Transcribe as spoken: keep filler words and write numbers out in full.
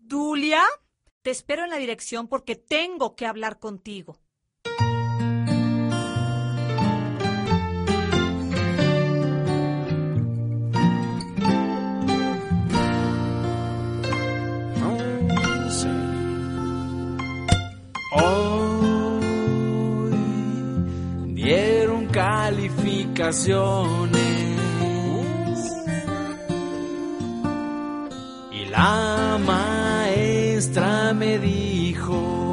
Dulia, te espero en la dirección porque tengo que hablar contigo. Hoy dieron calificaciones y la maestra me dijo